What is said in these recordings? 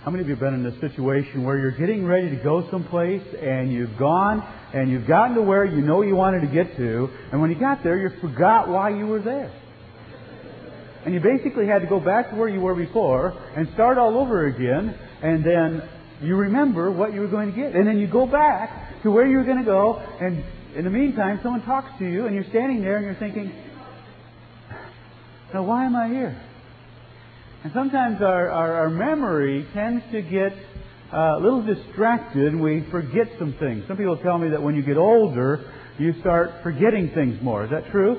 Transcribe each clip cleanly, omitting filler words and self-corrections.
How many of you have been in this situation where you're getting ready to go someplace and you've gone and you've gotten to where you know you wanted to get to, and when you got there, you forgot why you were there? And you basically had to go back to where you were before and start all over again, and then you remember what you were going to get. And then you go back to where you were going to go, and in the meantime, someone talks to you, and you're standing there and you're thinking, now why am I here? And sometimes our memory tends to get a little distracted and we forget some things. Some people tell me that when you get older, you start forgetting things more. Is that true?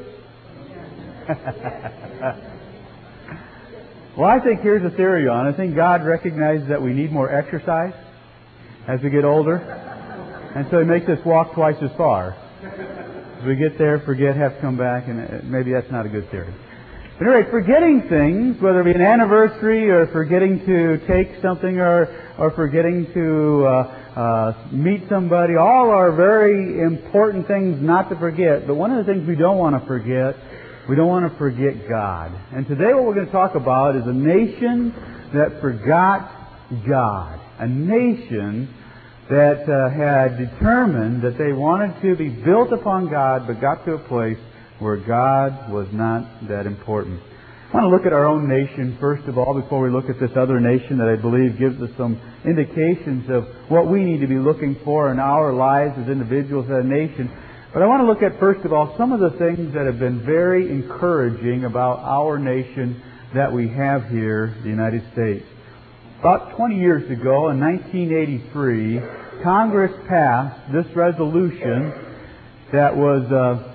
Well, I think here's a theory on it. I think God recognizes that we need more exercise as we get older. And so He makes us walk twice as far. As we get there, forget, have to come back, and maybe that's not a good theory. But anyway, forgetting things, whether it be an anniversary or forgetting to take something or forgetting to meet somebody, all are very important things not to forget. But one of the things we don't want to forget, we don't want to forget God. And today what we're going to talk about is a nation that forgot God. A nation that had determined that they wanted to be built upon God, but got to a place where God was not that important. I want to look at our own nation first of all before we look at this other nation that I believe gives us some indications of what we need to be looking for in our lives as individuals and a nation. But I want to look at first of all some of the things that have been very encouraging about our nation that we have here, the United States. About 20 years ago, in 1983, Congress passed this resolution that was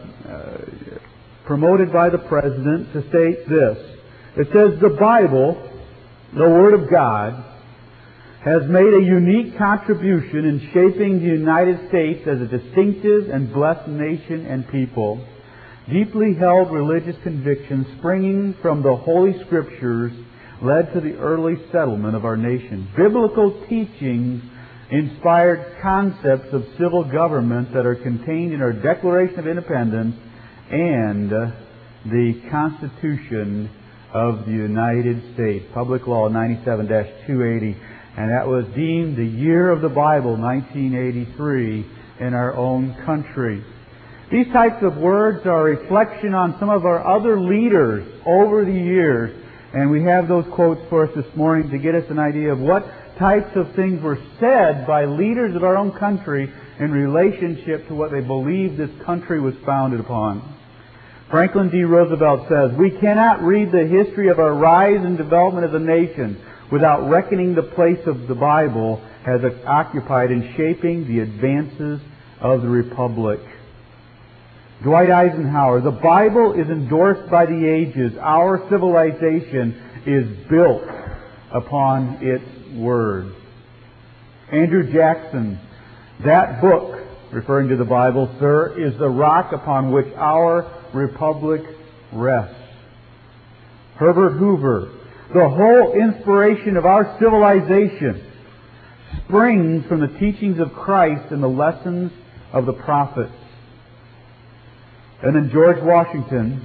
promoted by the President to state this. It says, the Bible, the Word of God, has made a unique contribution in shaping the United States as a distinctive and blessed nation and people. Deeply held religious convictions springing from the Holy Scriptures led to the early settlement of our nation. Biblical teachings inspired concepts of civil government that are contained in our Declaration of Independence and the Constitution of the United States, Public Law 97-280. And that was deemed the year of the Bible, 1983, in our own country. These types of words are a reflection on some of our other leaders over the years. And we have those quotes for us this morning to get us an idea of what types of things were said by leaders of our own country in relationship to what they believed this country was founded upon. Franklin D. Roosevelt says, we cannot read the history of our rise and development as a nation without reckoning the place of the Bible has occupied in shaping the advances of the Republic. Dwight Eisenhower, the Bible is endorsed by the ages. Our civilization is built upon its words. Andrew Jackson, that book, referring to the Bible, sir, is the rock upon which our republic rests. Herbert Hoover, the whole inspiration of our civilization springs from the teachings of Christ and the lessons of the prophets. And then George Washington,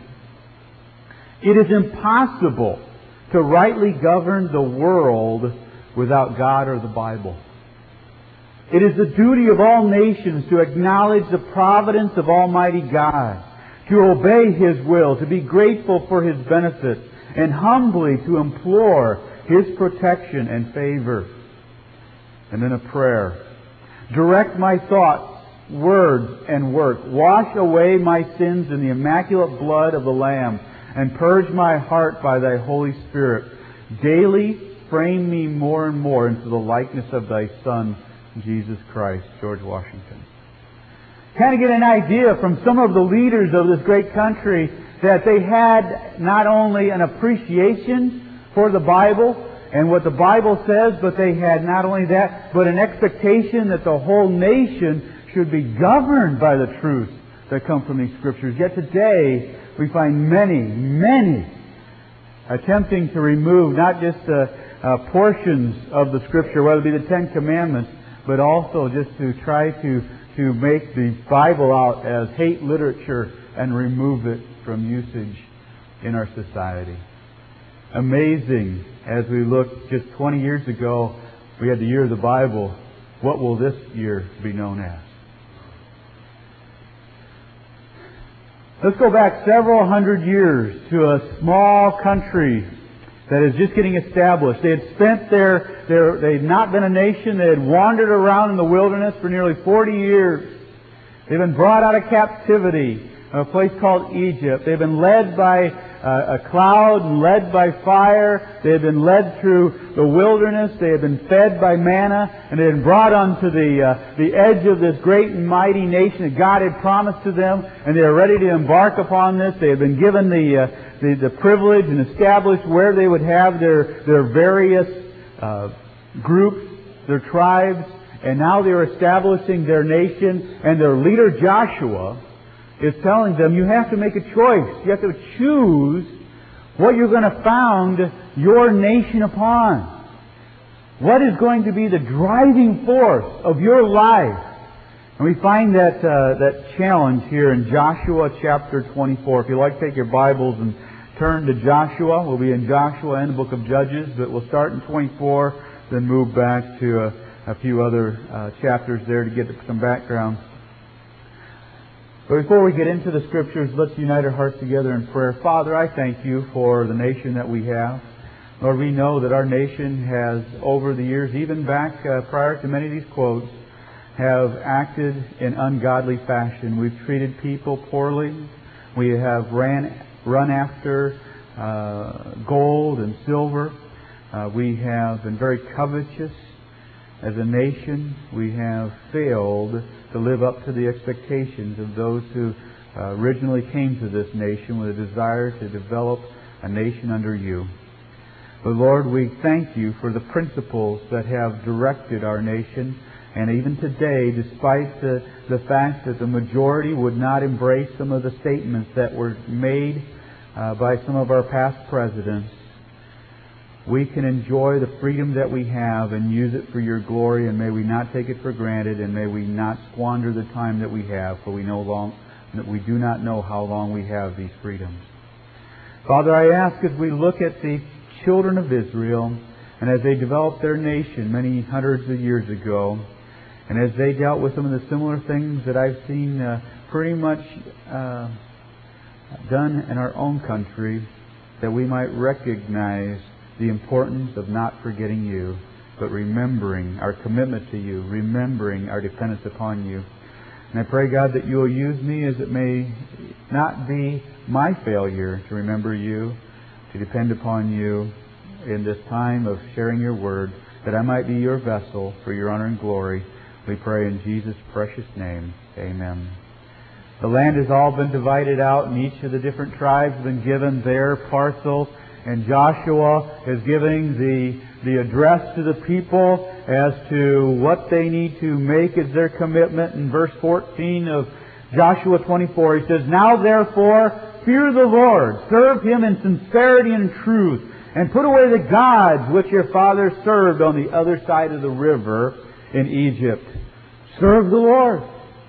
it is impossible to rightly govern the world without God or the Bible. It is the duty of all nations to acknowledge the providence of Almighty God, to obey His will, to be grateful for His benefits, and humbly to implore His protection and favor. And then a prayer. Direct my thoughts, words, and work. Wash away my sins in the immaculate blood of the Lamb, and purge my heart by Thy Holy Spirit. Daily frame me more and more into the likeness of Thy Son, Jesus Christ. George Washington. Kind of get an idea from some of the leaders of this great country that they had not only an appreciation for the Bible and what the Bible says, but they had not only that, but an expectation that the whole nation should be governed by the truths that come from these Scriptures. Yet today, we find many attempting to remove not just portions of the Scripture, whether it be the Ten Commandments, but also just to try to make the Bible out as hate literature and remove it from usage in our society. Amazing, as we look just 20 years ago, we had the year of the Bible. What will this year be known as? Let's go back several hundred years to a small country that is just getting established. They had spent they had not been a nation. They had wandered around in the wilderness for nearly 40 years. They've been brought out of captivity in a place called Egypt. They've been led by a cloud and led by fire. They had been led through the wilderness. They had been fed by manna, and they had been brought onto the edge of this great and mighty nation that God had promised to them, and they were ready to embark upon this. They had been given the privilege and established where they would have their various groups, their tribes, and now they were establishing their nation, and their leader Joshua is telling them, you have to make a choice. You have to choose what you're going to found your nation upon. What is going to be the driving force of your life? And we find that challenge here in Joshua chapter 24. If you'd like to take your Bibles and turn to Joshua, we'll be in Joshua and the book of Judges, but we'll start in 24, then move back to a few other chapters there to get some background. But before we get into the Scriptures, let's unite our hearts together in prayer. Father, I thank you for the nation that we have. Lord, we know that our nation has, over the years, even back prior to many of these quotes, have acted in ungodly fashion. We've treated people poorly. We have run after gold and silver. We have been very covetous as a nation. We have failed to live up to the expectations of those who originally came to this nation with a desire to develop a nation under you. But Lord, we thank you for the principles that have directed our nation. And even today, despite the fact that the majority would not embrace some of the statements that were made by some of our past presidents, we can enjoy the freedom that we have and use it for your glory, and may we not take it for granted, and may we not squander the time that we have, for we do not know how long we have these freedoms. Father, I ask as we look at the children of Israel, and as they developed their nation many hundreds of years ago, and as they dealt with some of the similar things that I've seen pretty much done in our own country, that we might recognize the importance of not forgetting you, but remembering our commitment to you, remembering our dependence upon you. And I pray, God, that you will use me as it may not be my failure to remember you, to depend upon you in this time of sharing your word, that I might be your vessel for your honor and glory. We pray in Jesus' precious name. Amen. The land has all been divided out, and each of the different tribes have been given their parcel. And Joshua is giving the address to the people as to what they need to make as their commitment. In verse 14 of Joshua 24, he says, Now therefore, fear the Lord, serve Him in sincerity and truth, and put away the gods which your fathers served on the other side of the river in Egypt. Serve the Lord.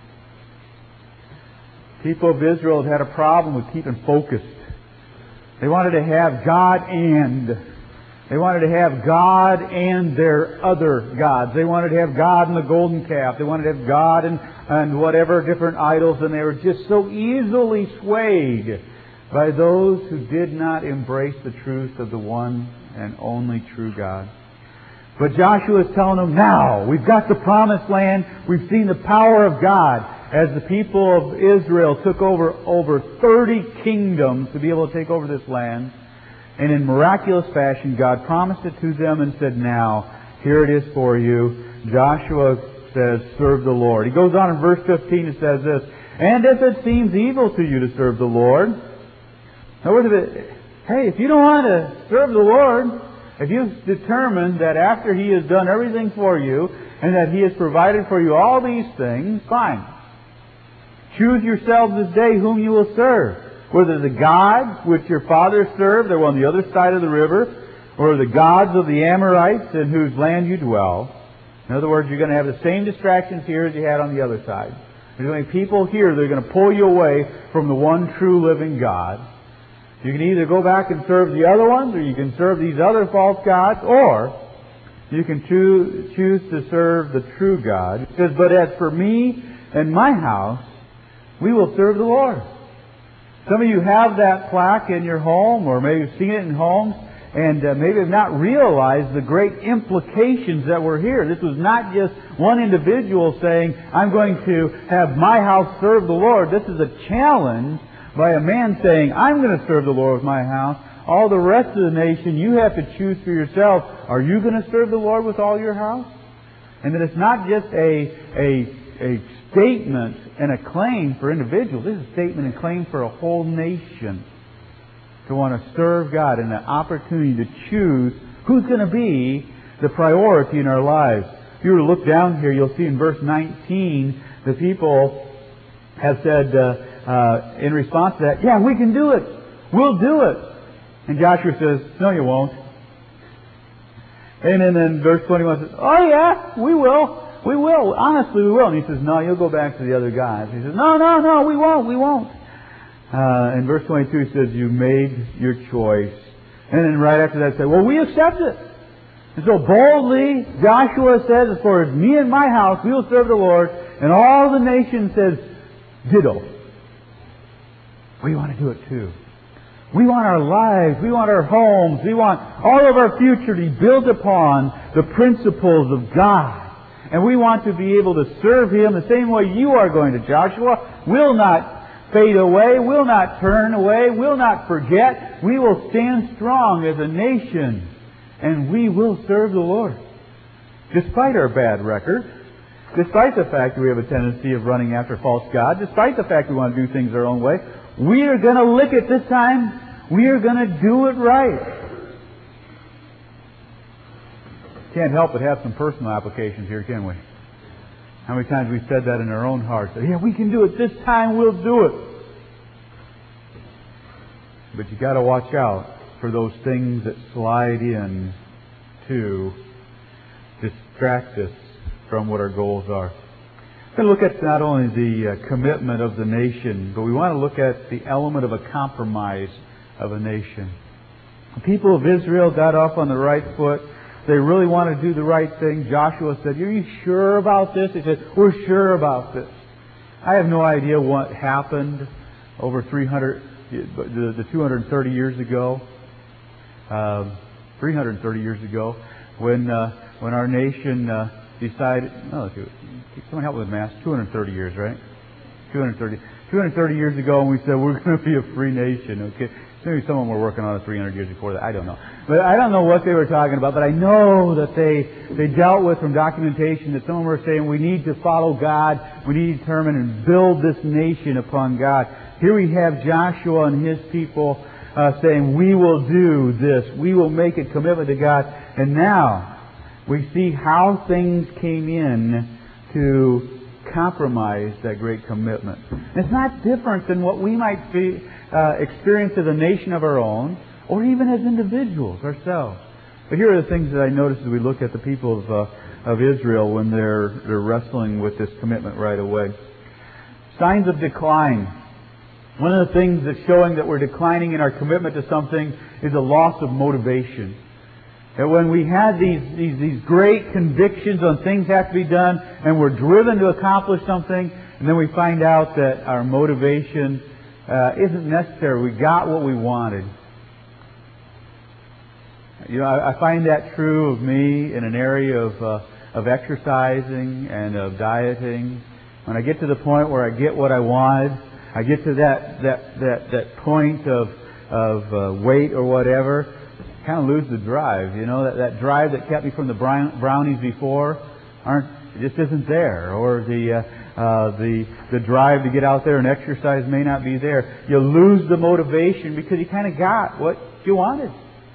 People of Israel had a problem with keeping focused. They wanted to have God and. They wanted to have God and their other gods. They wanted to have God and the golden calf. They wanted to have God and whatever different idols. And they were just so easily swayed by those who did not embrace the truth of the one and only true God. But Joshua is telling them, now, we've got the promised land. We've seen the power of God as the people of Israel took over 30 kingdoms to be able to take over this land. And in miraculous fashion, God promised it to them and said, now, here it is for you. Joshua says, serve the Lord. He goes on in verse 15 and says this, and if it seems evil to you to serve the Lord, hey, if you don't want to serve the Lord, if you've determined that after He has done everything for you and that He has provided for you all these things, fine. Choose yourselves this day whom you will serve. Whether the gods which your fathers served, they were on the other side of the river, or the gods of the Amorites in whose land you dwell. In other words, you're going to have the same distractions here as you had on the other side. There's going to be people here that are going to pull you away from the one true living God. You can either go back and serve the other ones, or you can serve these other false gods, or You can choose to serve the true God. It says, but as for me and my house, we will serve the Lord. Some of you have that plaque in your home, or maybe you've seen it in homes, and maybe have not realized the great implications that were here. This was not just one individual saying, I'm going to have my house serve the Lord. This is a challenge by a man saying, I'm going to serve the Lord with my house. All the rest of the nation, you have to choose for yourself. Are you going to serve the Lord with all your house? And that it's not just a statement and a claim for individuals. This is a statement and claim for a whole nation to want to serve God and an opportunity to choose who's going to be the priority in our lives. If you were to look down here, you'll see in verse 19, the people have said in response to that, yeah, we can do it. We'll do it. And Joshua says, no, you won't. And then verse 21 says, oh yeah, we will. We will. Honestly, we will. And he says, no, you'll go back to the other guys. He says, no, we won't. In verse 22 he says, you made your choice. And then right after that say, well, we accept it. And so boldly Joshua says, as far as me and my house, we will serve the Lord. And all the nation says, ditto. We want to do it too. We want our lives, we want our homes, we want all of our future to be built upon the principles of God. And we want to be able to serve Him the same way you are going to, Joshua. We'll not fade away, we'll not turn away, we'll not forget. We will stand strong as a nation, and we will serve the Lord. Despite our bad record, despite the fact that we have a tendency of running after false gods, despite the fact we want to do things our own way, we are going to lick it this time. We are going to do it right. Can't help but have some personal applications here, can we? How many times we've said that in our own hearts? Yeah, we can do it. This time we'll do it. But you got to watch out for those things that slide in to distract us from what our goals are. We're going to look at not only the commitment of the nation, but we want to look at the element of a compromise of a nation. The people of Israel got off on the right foot. They really want to do the right thing. Joshua said, are you sure about this? They said, we're sure about this. I have no idea what happened over 230 years ago. 330 years ago when our nation decided, someone help with math, 230 years, right? 230 years ago, and we said we're going to be a free nation, okay? Maybe someone were working on it 300 years before that. I don't know. But I don't know what they were talking about, but I know that they dealt with from documentation that someone were saying we need to follow God, we need to determine and build this nation upon God. Here we have Joshua and his people saying we will do this, we will make a commitment to God. And now we see how things came in to compromise that great commitment. It's not different than what we might experience as a nation of our own, or even as individuals ourselves. But here are the things that I notice as we look at the people of Israel when they're wrestling with this commitment right away. Signs of decline. One of the things that's showing that we're declining in our commitment to something is a loss of motivation. That when we had these great convictions on things have to be done, and we're driven to accomplish something, and then we find out that our motivation isn't necessary. We got what we wanted. You know, I find that true of me in an area of exercising and of dieting. When I get to the point where I get what I wanted, I get to that point of weight or whatever, I kind of lose the drive. You know, that drive that kept me from the brownies before it just isn't there. Or the drive to get out there and exercise may not be there. You lose the motivation because you kind of got what you wanted.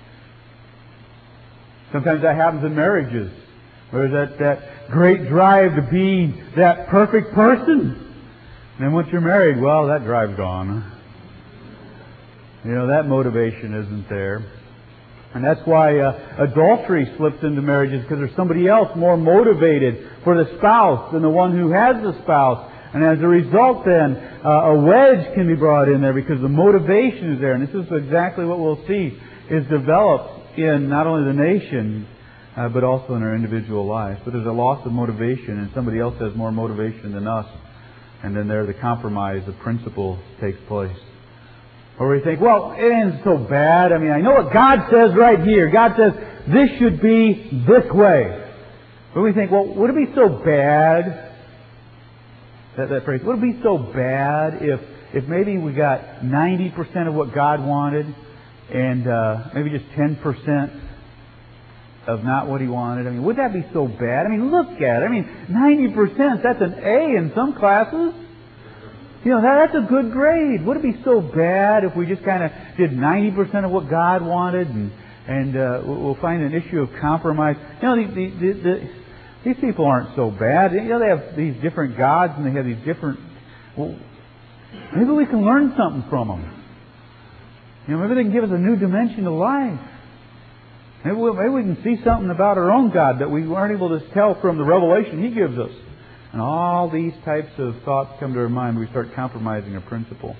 Sometimes that happens in marriages. There's that great drive to be that perfect person. And then once you're married, well, that drive's gone. You know, that motivation isn't there. And that's why adultery slips into marriages, because there's somebody else more motivated for the spouse than the one who has the spouse. And as a result then, a wedge can be brought in there because the motivation is there. And this is exactly what we'll see is developed in not only the nation, but also in our individual lives. But there's a loss of motivation, and somebody else has more motivation than us. And then there the compromise of principle takes place. Or we think, well, it isn't so bad. I mean, I know what God says right here. God says this should be this way. But we think, well, would it be so bad, that phrase, would it be so bad if maybe we got 90% of what God wanted and maybe just 10% of not what He wanted? I mean, would that be so bad? I mean, look at it. I mean, 90%, that's an A in some classes. You know, that's a good grade. Would it be so bad if we just kind of did 90% of what God wanted and we'll find an issue of compromise? You know, these people aren't so bad. You know, they have these different gods and they have these different... Well, maybe we can learn something from them. You know, maybe they can give us a new dimension to life. Maybe we can see something about our own God that we weren't able to tell from the revelation He gives us. And all these types of thoughts come to our mind. We start compromising a principle.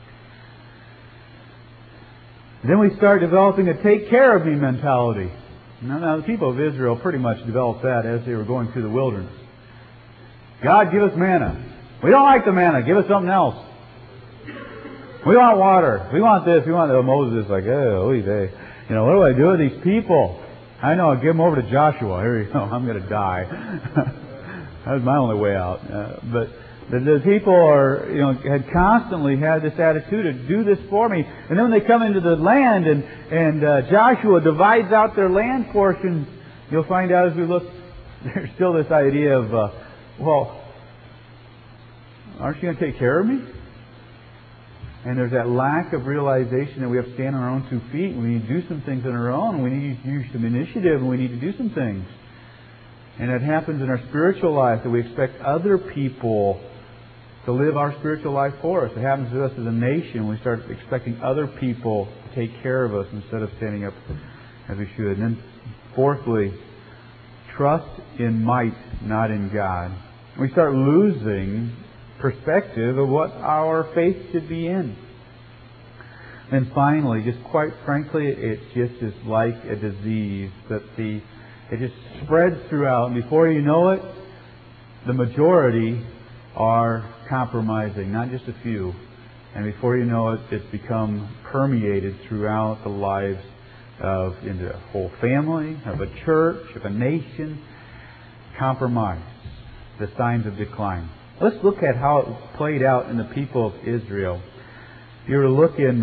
Then we start developing a take care of me mentality. Now the people of Israel pretty much developed that as they were going through the wilderness. God, give us manna. We don't like the manna. Give us something else. We want water. We want this. We want that. Moses is like, oh, you know, what do I do with these people? I know, I'll give them over to Joshua. Here you go. I'm going to die. That was my only way out. But the people had constantly had this attitude of do this for me. And then when they come into the land and Joshua divides out their land portions, you'll find out as we look, there's still this idea of, well, aren't you going to take care of me? And there's that lack of realization that we have to stand on our own 2 feet, and we need to do some things on our own, and we need to use some initiative, and we need to do some things. And it happens in our spiritual life that we expect other people to live our spiritual life for us. It happens to us as a nation. We start expecting other people to take care of us instead of standing up as we should. And then fourthly, trust in might, not in God. We start losing perspective of what our faith should be in. And finally, just quite frankly, it just is like a disease that it just spreads throughout, and before you know it, the majority are compromising, not just a few. And before you know it, it's become permeated throughout the lives into a whole family, of a church, of a nation. Compromise, the signs of decline. Let's look at how it played out in the people of Israel. You were to look in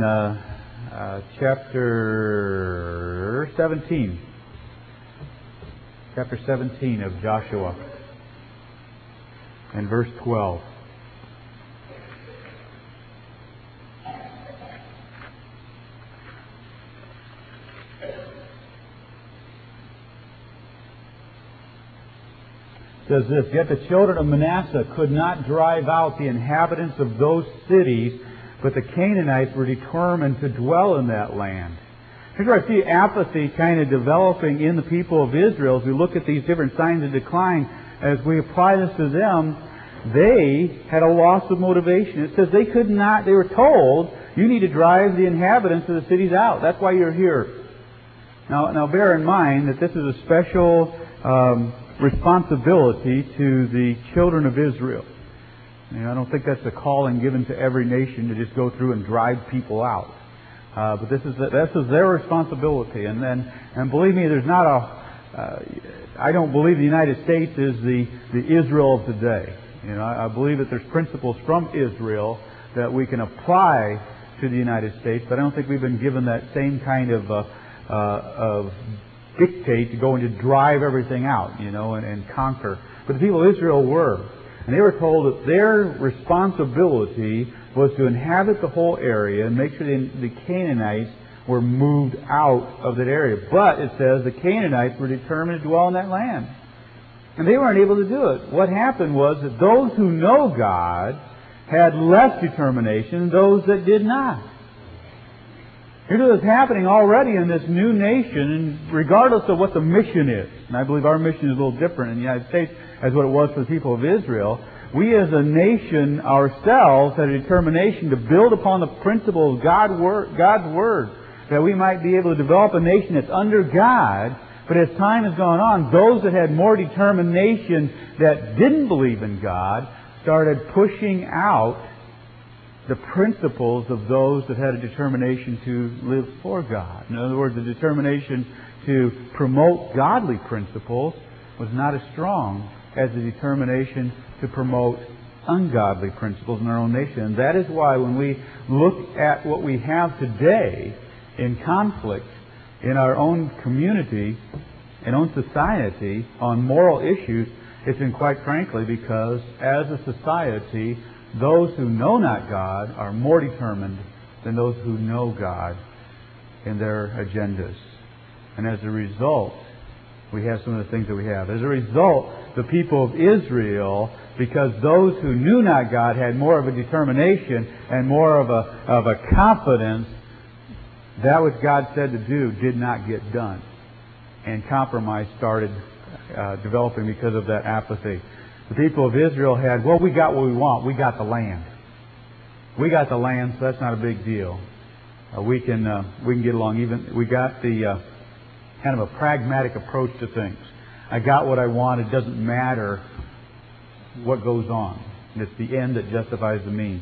chapter 17. Chapter 17 of Joshua and verse 12. It says this, yet the children of Manasseh could not drive out the inhabitants of those cities, but the Canaanites were determined to dwell in that land. Here's where I see apathy kind of developing in the people of Israel as we look at these different signs of decline. As we apply this to them, they had a loss of motivation. It says they could not, they were told, you need to drive the inhabitants of the cities out. That's why you're here. Now bear in mind that this is a special responsibility to the children of Israel. I don't think that's a calling given to every nation to just go through and drive people out. But this is their responsibility, and believe me, there's not I don't believe the United States is the Israel of today. I believe that there's principles from Israel that we can apply to the United States, but I don't think we've been given that same kind of dictate to go and to drive everything out, and conquer. But the people of Israel were, and they were told that their responsibility was to inhabit the whole area and make sure the Canaanites were moved out of that area. But it says the Canaanites were determined to dwell in that land. And they weren't able to do it. What happened was that those who know God had less determination than those that did not. Here's what's happening already in this new nation, and regardless of what the mission is, and I believe our mission is a little different in the United States as what it was for the people of Israel, we as a nation ourselves had a determination to build upon the principle of God's Word, that we might be able to develop a nation that's under God, But as time has gone on, those that had more determination that didn't believe in God started pushing out the principles of those that had a determination to live for God. In other words, the determination to promote godly principles was not as strong as the determination to promote ungodly principles in our own nation. And that is why when we look at what we have today in conflict in our own community and own society on moral issues, it's been quite frankly because as a society, those who know not God are more determined than those who know God in their agendas. And as a result, we have some of the things that we have. As a result, the people of Israel, because those who knew not God had more of a determination and more of a confidence, that which God said to do did not get done. And compromise started developing because of that apathy. The people of Israel had, well, we got what we want. We got the land. We got the land, so that's not a big deal. We can get along. Even we got the kind of a pragmatic approach to things. I got what I want. It doesn't matter what goes on. It's the end that justifies the means.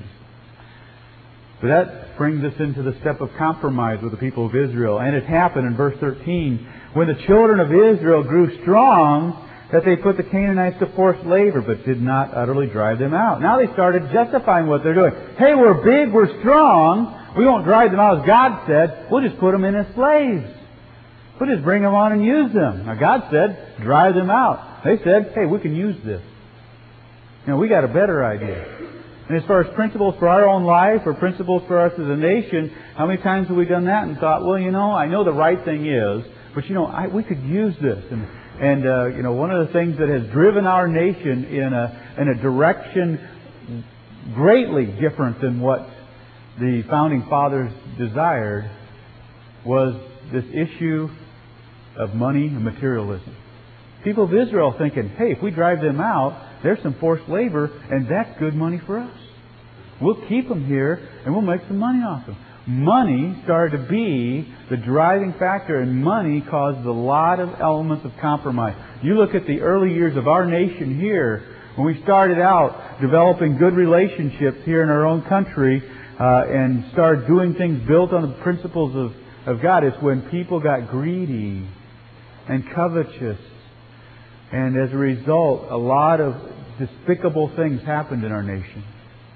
So that brings us into the step of compromise with the people of Israel. And it happened in verse 13, when the children of Israel grew strong, that they put the Canaanites to forced labor, but did not utterly drive them out. Now they started justifying what they're doing. Hey, we're big, we're strong. We won't drive them out as God said. We'll just put them in as slaves. We'll just bring them on and use them. Now God said, drive them out. They said, hey, we can use this. We got a better idea. And as far as principles for our own life or principles for us as a nation, how many times have we done that and thought, well, I know the right thing is, but we could use this. And one of the things that has driven our nation in a direction greatly different than what the founding fathers desired was this issue of money and materialism. People of Israel thinking, hey, if we drive them out, there's some forced labor, and that's good money for us. We'll keep them here, and we'll make some money off them. Money started to be the driving factor, and money caused a lot of elements of compromise. You look at the early years of our nation here, when we started out developing good relationships here in our own country, and started doing things built on the principles of God, it's when people got greedy and covetous. And as a result, a lot of despicable things happened in our nation.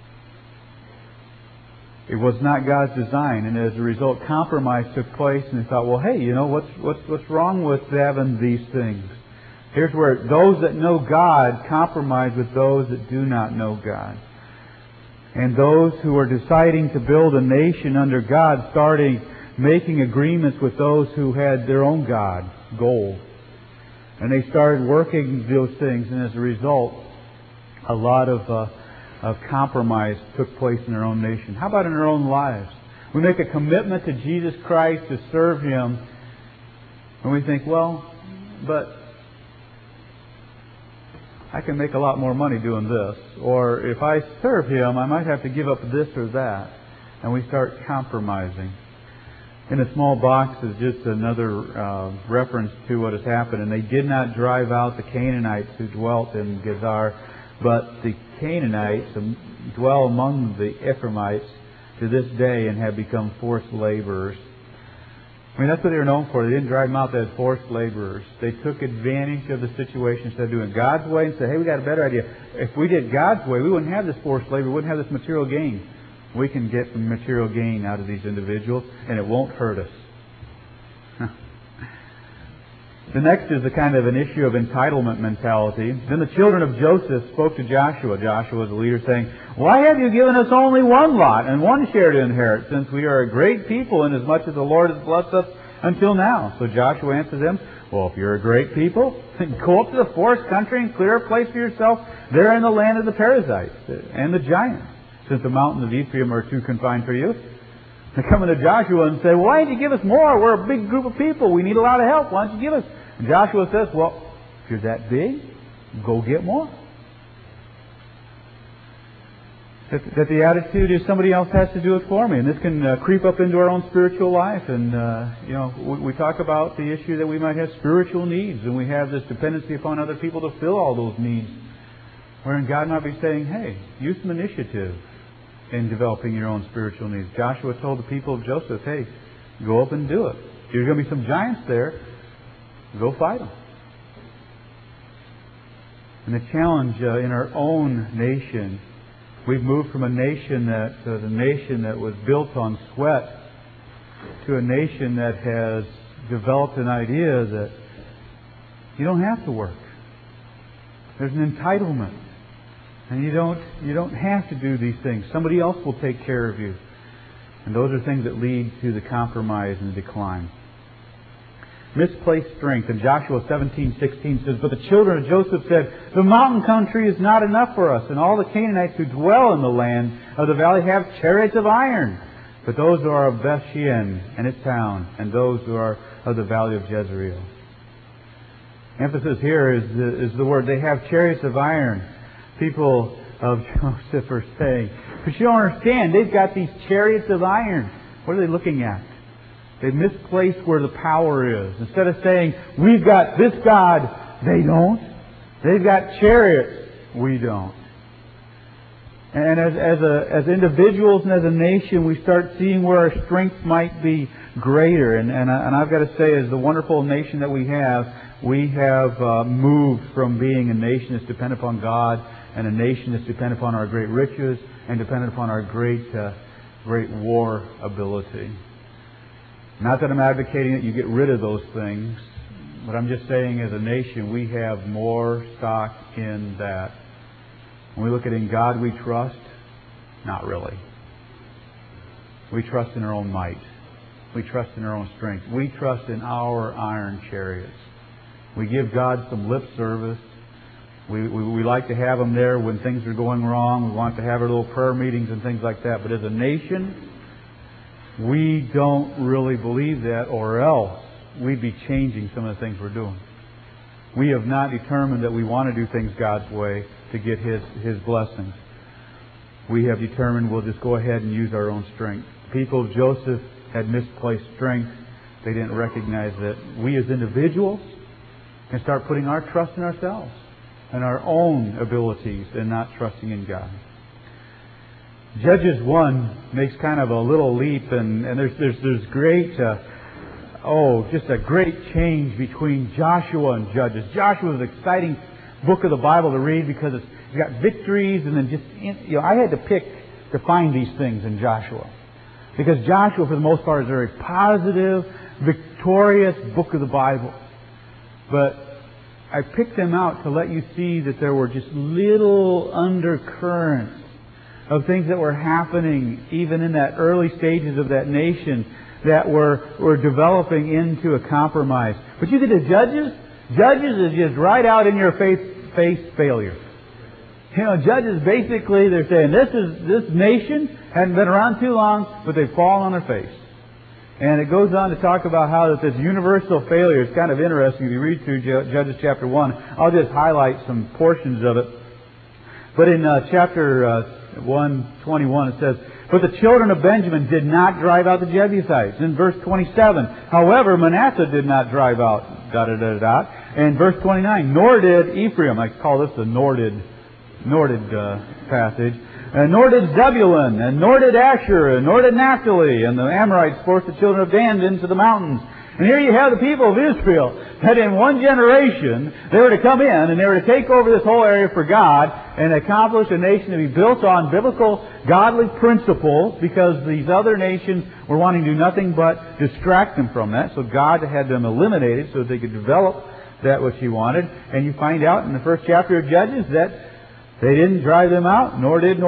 It was not God's design, and as a result, compromise took place, and they thought, well, hey, what's wrong with having these things? Here's where those that know God compromise with those that do not know God. And those who are deciding to build a nation under God started making agreements with those who had their own God, gold. And they started working those things, and as a result, a lot of compromise took place in our own nation. How about in our own lives? We make a commitment to Jesus Christ to serve Him, and we think, well, but I can make a lot more money doing this. Or if I serve Him, I might have to give up this or that. And we start compromising. In a small box is just another reference to what has happened. And they did not drive out the Canaanites who dwelt in Gezer, but the Canaanites dwell among the Ephraimites to this day and have become forced laborers. That's what they were known for. They didn't drive them out, they had forced laborers. They took advantage of the situation instead of doing God's way and said, hey, we got a better idea. If we did God's way, we wouldn't have this forced labor, we wouldn't have this material gain. We can get some material gain out of these individuals, and it won't hurt us. The next is a kind of an issue of entitlement mentality. Then the children of Joseph spoke to Joshua. Joshua was the leader, saying, why have you given us only one lot and one share to inherit, since we are a great people, inasmuch as the Lord has blessed us until now? So Joshua answered them, well, if you're a great people, then go up to the forest country and clear a place for yourself there in the land of the Perizzites and the giants, since the mountains of Ephraim are too confined for you. They come to Joshua and say, why didn't you give us more? We're a big group of people. We need a lot of help. Why don't you give us? And Joshua says, well, if you're that big, go get more. That the attitude is somebody else has to do it for me. And this can creep up into our own spiritual life. And, we talk about the issue that we might have spiritual needs. And we have this dependency upon other people to fill all those needs. Wherein God might be saying, hey, use some initiative in developing your own spiritual needs. Joshua told the people of Joseph, hey, go up and do it. There's going to be some giants there. Go fight them. And the challenge in our own nation, we've moved from a nation that was built on sweat to a nation that has developed an idea that you don't have to work. There's an entitlement. And you don't have to do these things. Somebody else will take care of you. And those are things that lead to the compromise and the decline. Misplaced strength. In Joshua 17:16 says, but the children of Joseph said, the mountain country is not enough for us, and all the Canaanites who dwell in the land of the valley have chariots of iron. But those who are of Beth-shean and its town, and those who are of the valley of Jezreel. Emphasis here is the word, they have chariots of iron. People of Joseph are saying, but you don't understand, they've got these chariots of iron. What are they looking at? They've misplaced where the power is. Instead of saying, we've got this God, they don't. They've got chariots, we don't. And as individuals and as a nation, we start seeing where our strength might be greater. And I've got to say, as the wonderful nation that we have moved from being a nation that's dependent upon God and a nation that's dependent upon our great riches and dependent upon our great war ability. Not that I'm advocating that you get rid of those things, but I'm just saying as a nation we have more stock in that. When we look at in God we trust, not really. We trust in our own might. We trust in our own strength. We trust in our iron chariots. We give God some lip service. We like to have Him there when things are going wrong. We want to have our little prayer meetings and things like that. But as a nation, we don't really believe that, or else we'd be changing some of the things we're doing. We have not determined that we want to do things God's way to get His blessings. We have determined we'll just go ahead and use our own strength. People of Joseph had misplaced strength. They didn't recognize that we as individuals can start putting our trust in ourselves and our own abilities and not trusting in God. Judges 1 makes kind of a little leap, and there's great, just a great change between Joshua and Judges. Joshua is an exciting book of the Bible to read because it's got victories, and then I had to find these things in Joshua. Because Joshua, for the most part, is a very positive, victorious book of the Bible. But I picked them out to let you see that there were just little undercurrents of things that were happening even in that early stages of that nation that were developing into a compromise. But you get to Judges. Judges is just right out in your face failure. Judges basically, they're saying this nation hadn't been around too long, but they've fallen on their face. And it goes on to talk about how that this universal failure is kind of interesting. If you read through Judges chapter 1, I'll just highlight some portions of it. But in chapter 1:21 it says, but the children of Benjamin did not drive out the Jebusites. In verse 27, however, Manasseh did not drive out, And verse 29, nor did Ephraim. I call this the Norded passage. Nor did Zebulun, and nor did Asher, and nor did Naphtali, and the Amorites forced the children of Dan into the mountains. And here you have the people of Israel, that in one generation, they were to come in, and they were to take over this whole area for God, and accomplish a nation to be built on biblical, godly principles, because these other nations were wanting to do nothing but distract them from that. So God had them eliminated so that they could develop that which He wanted. And you find out in the first chapter of Judges that they didn't drive them out, nor did.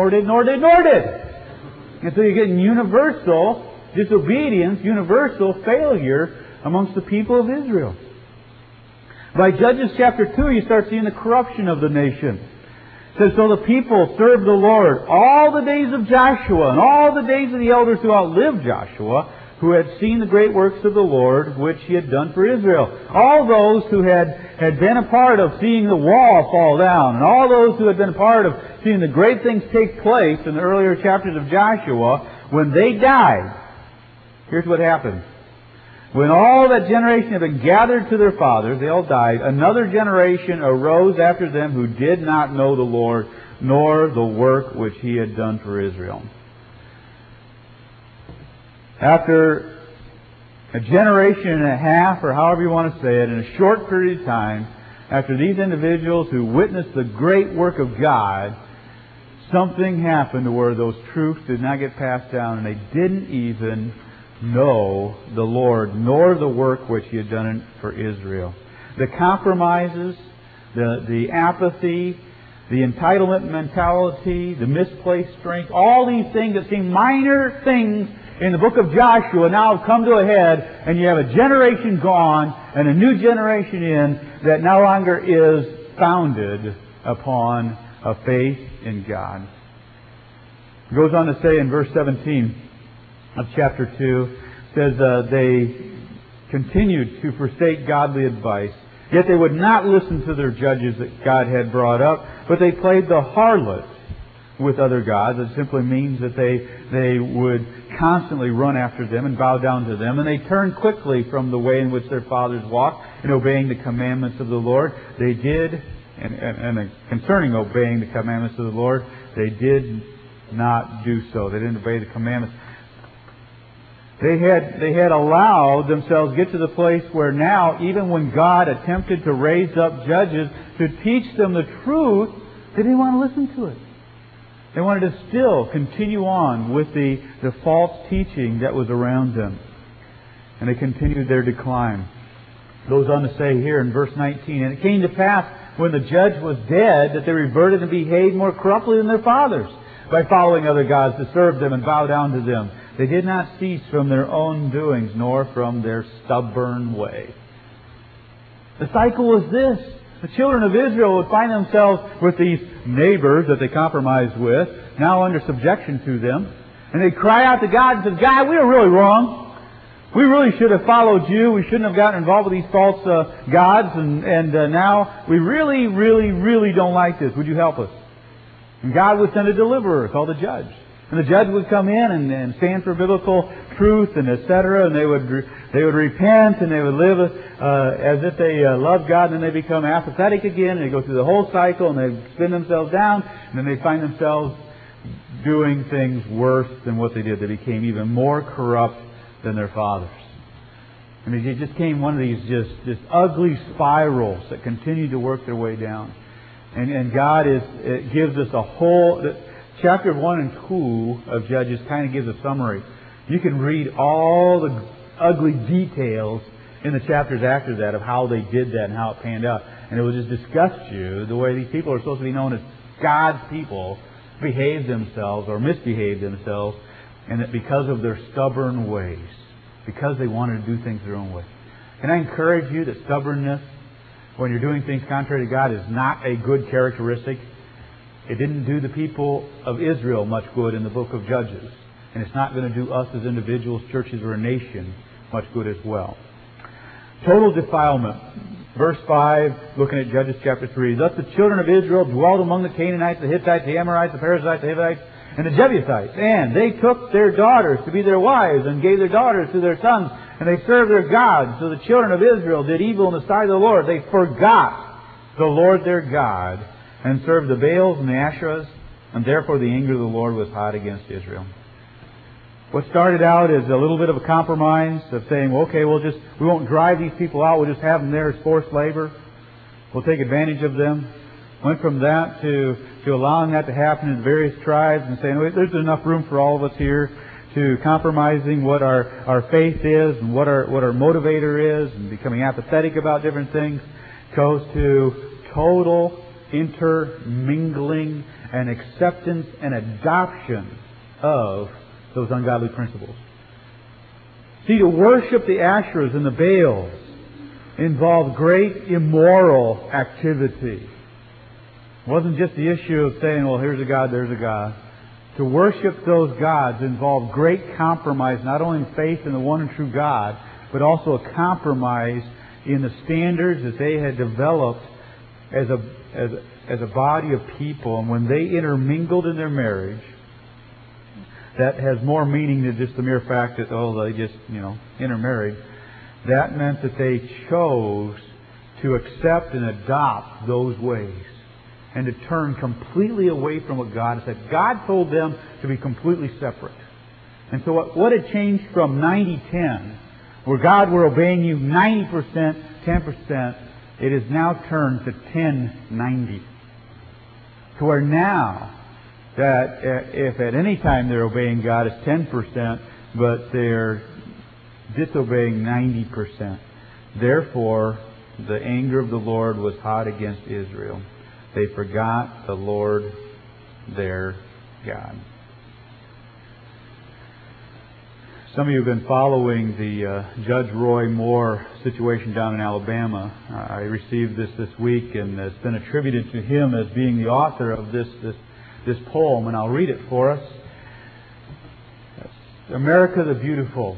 And so you're getting universal disobedience, universal failure amongst the people of Israel. By Judges chapter 2, you start seeing the corruption of the nation. It says, so the people served the Lord all the days of Joshua and all the days of the elders who outlived Joshua, who had seen the great works of the Lord, which He had done for Israel. All those who had been a part of seeing the wall fall down, and all those who had been a part of seeing the great things take place in the earlier chapters of Joshua, when they died, here's what happened. When all that generation had been gathered to their fathers, they all died, another generation arose after them who did not know the Lord, nor the work which He had done for Israel. After a generation and a half, or however you want to say it, in a short period of time, after these individuals who witnessed the great work of God, something happened to where those truths did not get passed down, and they didn't even know the Lord, nor the work which He had done for Israel. The compromises, the apathy, the entitlement mentality, the misplaced strength, all these things that seem minor things in the book of Joshua now have come to a head, and you have a generation gone and a new generation in that no longer is founded upon a faith in God. It goes on to say in verse 17 of chapter 2, says they continued to forsake godly advice, yet they would not listen to their judges that God had brought up, but they played the harlot with other gods. It simply means that they would constantly run after them and bow down to them, and they turned quickly from the way in which their fathers walked in obeying the commandments of the Lord. They did, and concerning obeying the commandments of the Lord, they did not do so. They didn't obey the commandments. They had allowed themselves to get to the place where now, even when God attempted to raise up judges to teach them the truth, they didn't want to listen to it. They wanted to still continue on with the false teaching that was around them. And they continued their decline. It goes on to say here in verse 19, and it came to pass when the judge was dead that they reverted and behaved more corruptly than their fathers by following other gods to serve them and bow down to them. They did not cease from their own doings, nor from their stubborn way. The cycle was this. The children of Israel would find themselves with these neighbors that they compromised with, now under subjection to them. And they'd cry out to God and say, God, we were really wrong. We really should have followed you. We shouldn't have gotten involved with these false gods. And now we really, really, really don't like this. Would you help us? And God would send a deliverer called a judge. And the judge would come in and stand for biblical truth and etc. And they would repent and they would live as if they love God, and then they become apathetic again, and they go through the whole cycle, and they spin themselves down, and then they find themselves doing things worse than what they did. They became even more corrupt than their fathers. I mean, it just came one of these just ugly spirals that continue to work their way down. And God gives us a whole... Chapter 1 and 2 of Judges kind of gives a summary. You can read all the ugly details in the chapters after that of how they did that and how it panned out. And it will just disgust you the way these people are supposed to be known as God's people behave themselves or misbehave themselves, and that because of their stubborn ways, because they wanted to do things their own way. Can I encourage you that stubbornness, when you're doing things contrary to God, is not a good characteristic? It didn't do the people of Israel much good in the book of Judges. And it's not going to do us as individuals, churches, or a nation much good as well. Total defilement. Verse 5, looking at Judges chapter 3. Thus the children of Israel dwelled among the Canaanites, the Hittites, the Amorites, the Perizzites, the Hivites, and the Jebusites. And they took their daughters to be their wives, and gave their daughters to their sons, and they served their gods. So the children of Israel did evil in the sight of the Lord. They forgot the Lord their God, and served the Baals and the Asherahs, and therefore the anger of the Lord was hot against Israel. What started out as a little bit of a compromise of saying, well, okay, we won't drive these people out, we'll just have them there as forced labor. We'll take advantage of them. Went from that to allowing that to happen in various tribes and saying, wait, there's enough room for all of us here, to compromising what our faith is and what our motivator is, and becoming apathetic about different things, goes to total intermingling and acceptance and adoption of those ungodly principles. See, to worship the Asherahs and the Baals involved great immoral activity. It wasn't just the issue of saying, well, here's a God, there's a God. to worship those gods involved great compromise, not only in faith in the one and true God, but also a compromise in the standards that they had developed as a body of people. And when they intermingled in their marriage, that has more meaning than just the mere fact that, they just, intermarried. That meant that they chose to accept and adopt those ways and to turn completely away from what God had said. God told them to be completely separate. And so what had changed from 90-10, where God were obeying you 90%, 10%, it is now turned to 10-90. To where now, that if at any time they're obeying God, it's 10%, but they're disobeying 90%. Therefore, the anger of the Lord was hot against Israel. They forgot the Lord their God. Some of you have been following the Judge Roy Moore situation down in Alabama. I received this week, and it's been attributed to him as being the author of this poem, and I'll read it for us. America the Beautiful.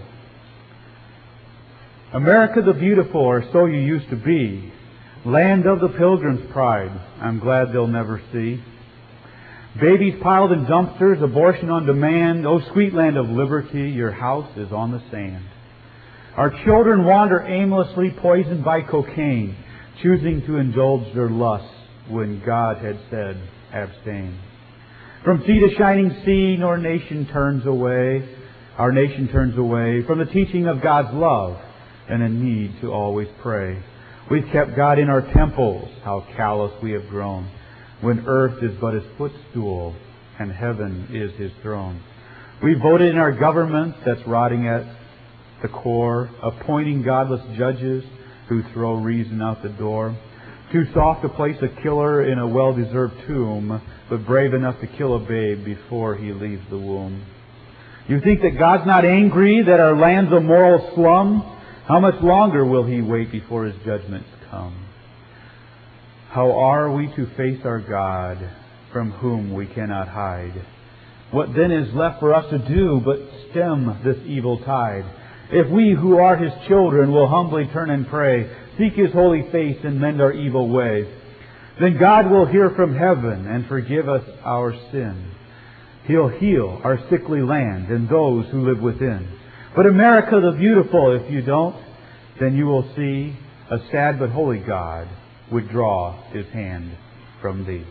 America the Beautiful, or so you used to be. Land of the Pilgrim's pride, I'm glad they'll never see. Babies piled in dumpsters, abortion on demand. Oh, sweet land of liberty, your house is on the sand. Our children wander aimlessly, poisoned by cocaine, choosing to indulge their lusts when God had said, abstain. From sea to shining sea, our nation turns away from the teaching of God's love and a need to always pray. We've kept God in our temples, how callous we have grown, when earth is but His footstool and heaven is His throne. We voted in our government that's rotting at the core, appointing godless judges who throw reason out the door. Too soft to place a killer in a well-deserved tomb, but brave enough to kill a babe before he leaves the womb. You think that God's not angry, that our land's a moral slum? How much longer will He wait before His judgments come? How are we to face our God, from whom we cannot hide? What then is left for us to do but stem this evil tide? If we who are His children will humbly turn and pray, seek His holy face and mend our evil way, then God will hear from heaven and forgive us our sin. He'll heal our sickly land and those who live within. But America the Beautiful, if you don't, then you will see a sad but holy God would draw His hand from thee.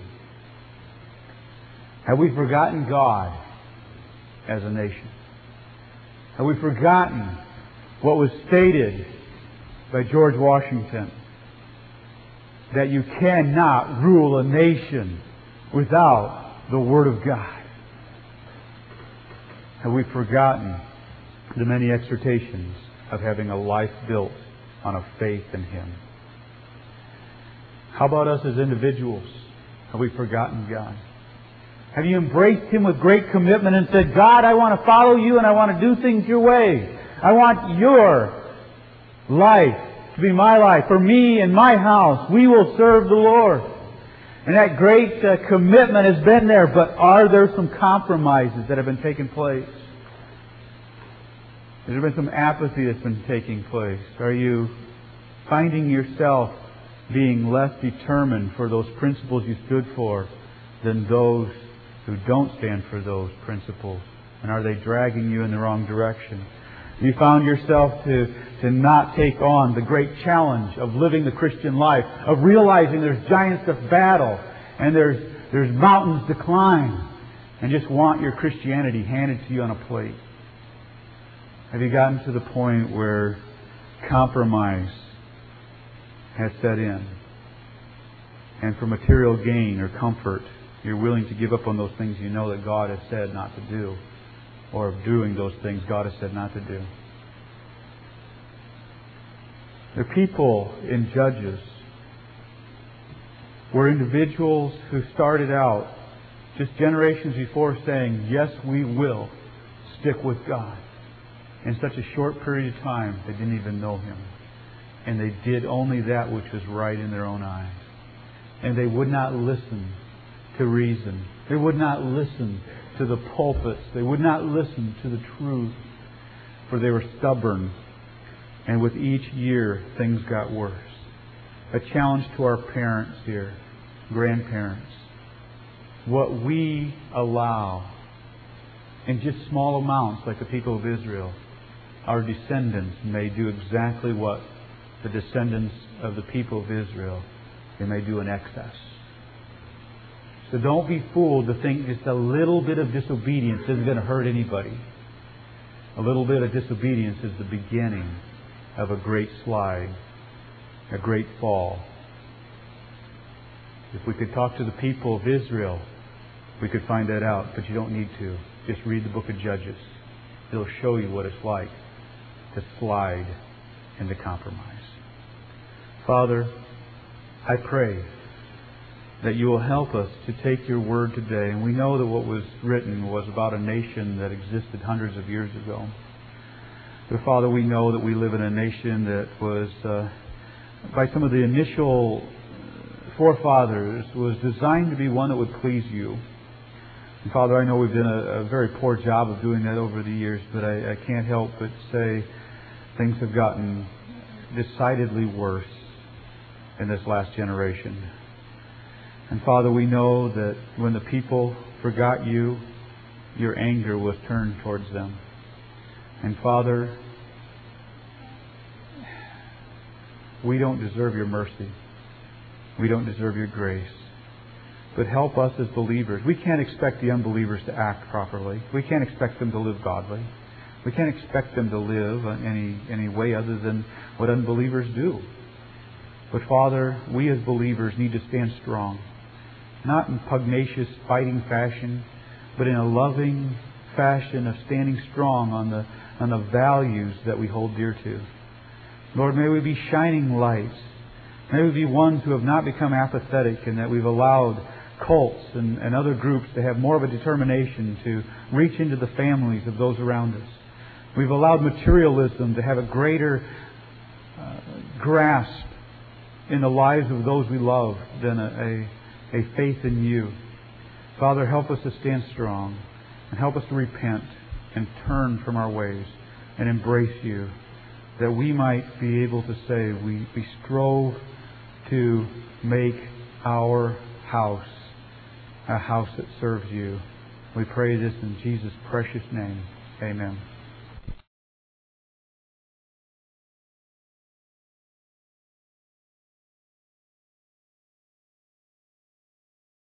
Have we forgotten God as a nation? Have we forgotten what was stated by George Washington? That you cannot rule a nation without the Word of God. Have we forgotten the many exhortations of having a life built on a faith in Him? How about us as individuals? Have we forgotten God? Have you embraced Him with great commitment and said, God, I want to follow You and I want to do things Your way. I want Your life to be my life. For me and my house, we will serve the Lord. And that great commitment has been there, but are there some compromises that have been taking place? Has there been some apathy that's been taking place? Are you finding yourself being less determined for those principles you stood for than those who don't stand for those principles? And are they dragging you in the wrong direction? You found yourself to not take on the great challenge of living the Christian life, of realizing there's giants to battle and there's mountains to climb, and just want your Christianity handed to you on a plate. Have you gotten to the point where compromise has set in, and for material gain or comfort, you're willing to give up on those things you know that God has said not to do, or of doing those things God has said not to do? The people in Judges were individuals who started out just generations before saying, yes, we will stick with God. In such a short period of time, they didn't even know Him. And they did only that which was right in their own eyes. And they would not listen to reason. They would not listen to the pulpits. They would not listen to the truth, for they were stubborn. And with each year, things got worse. A challenge to our parents here, grandparents. What we allow in just small amounts, like the people of Israel, our descendants may do exactly what the descendants of the people of Israel, they may do in excess. So don't be fooled to think just a little bit of disobedience isn't going to hurt anybody. A little bit of disobedience is the beginning of a great slide, a great fall. If we could talk to the people of Israel, we could find that out, but you don't need to. Just read the book of Judges. It'll show you what it's like to slide into compromise. Father, I pray that you will help us to take your word today. And we know that what was written was about a nation that existed hundreds of years ago. But Father, we know that we live in a nation that was, by some of the initial forefathers, was designed to be one that would please you. And Father, I know we've done a very poor job of doing that over the years, but I can't help but say things have gotten decidedly worse in this last generation. And Father, we know that when the people forgot you, your anger was turned towards them. And Father, we don't deserve your mercy. We don't deserve your grace. But help us as believers. We can't expect the unbelievers to act properly. We can't expect them to live godly. We can't expect them to live any way other than what unbelievers do. But Father, we as believers need to stand strong. Not in pugnacious, fighting fashion, but in a loving fashion of standing strong on the values that we hold dear to. Lord, may we be shining lights. May we be ones who have not become apathetic and that we've allowed cults and other groups to have more of a determination to reach into the families of those around us. We've allowed materialism to have a greater grasp in the lives of those we love than a faith in you. Father, help us to stand strong and help us to repent and turn from our ways and embrace you, that we might be able to say we strove to make our house a house that serves you. We pray this in Jesus' precious name. Amen.